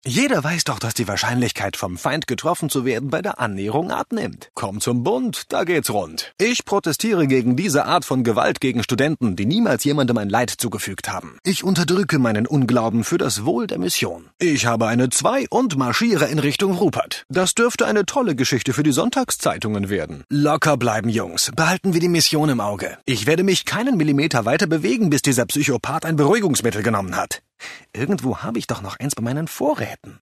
Jeder weiß doch, dass die Wahrscheinlichkeit, vom Feind getroffen zu werden, bei der Annäherung abnimmt. Komm zum Bund, da geht's rund. Ich protestiere gegen diese Art von Gewalt gegen Studenten, die niemals jemandem ein Leid zugefügt haben. Ich unterdrücke meinen Unglauben für das Wohl der Mission. Ich habe eine 2 und marschiere in Richtung Rupert. Das dürfte eine tolle Geschichte für die Sonntagszeitungen werden. Locker bleiben, Jungs. Behalten wir die Mission im Auge. Ich werde mich keinen Millimeter weiter bewegen, bis dieser Psychopath ein Beruhigungsmittel genommen hat. Irgendwo habe ich doch noch eins bei meinen Vorräten.